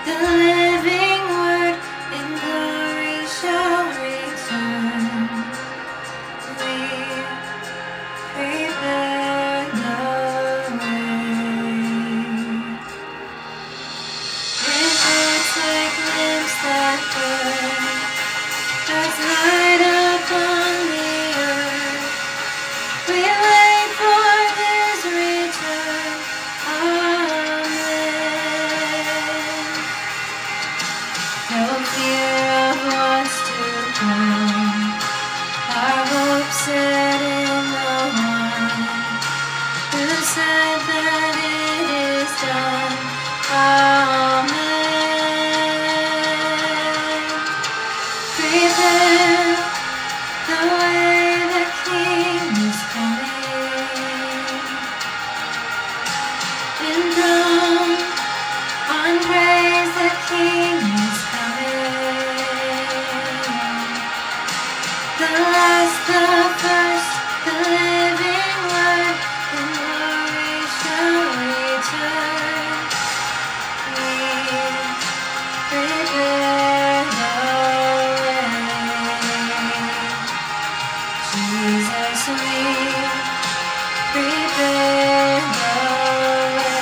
The living word in glory shall return. We prepare the way. Rivers like lamps that burn, as light upon the earth. We wait for His return. Amen. No fear of what's to come. Our hope set in the One who said that it is done. Amen. Prepare the way, the King is coming. Enthroned on praise, the King is coming. The last, the first, the living word in glory shall return. We prepare the way. Jesus, we prepare the way.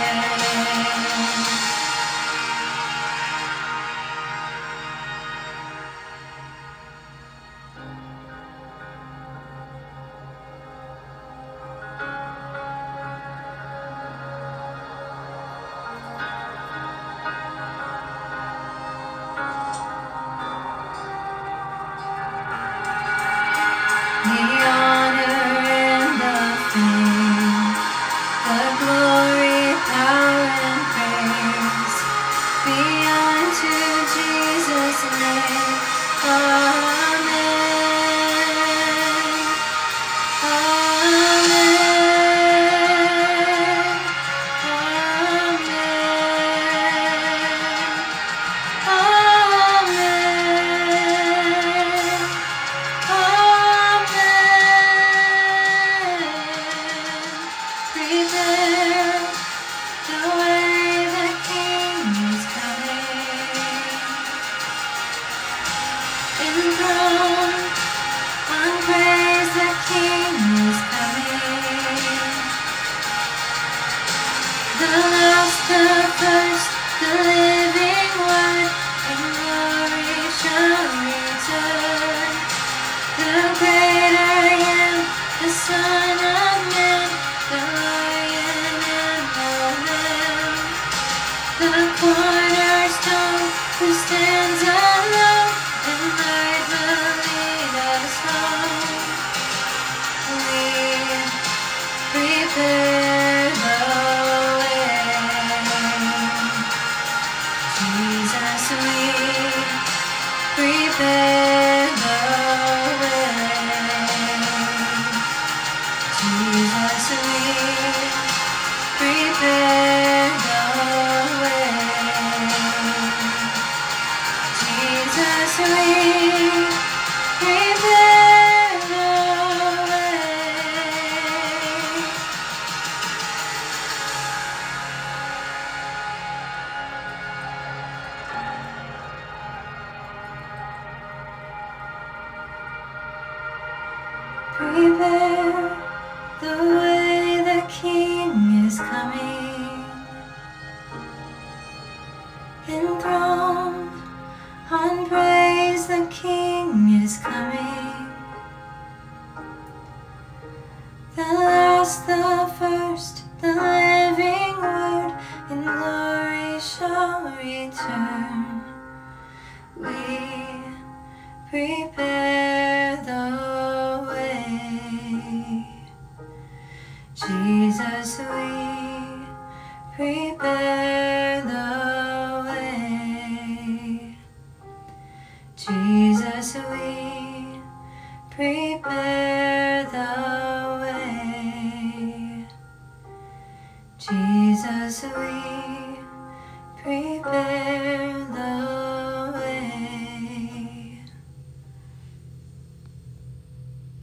The honor and the fame, the glory, power, and praise be unto Jesus' name. Amen. Amen. Amen. Prepare the way, the King is coming. Enthroned on praise, the King is coming. The last, the first, the living word in glory shall return. The great I am, the Son of Man, the Lion and the Lamb, the cornerstone who stands alone, and light will lead us home. We prepare the way. Jesus, we prepare the way. Jesus, we prepare the way. Jesus, we prepare the way. Prepare the way, the King is coming. Enthroned on praise, the King is coming. The last, the first, the living word in glory shall return. We prepare the way. Jesus, we prepare the way. Jesus, we prepare the way. Jesus, we prepare the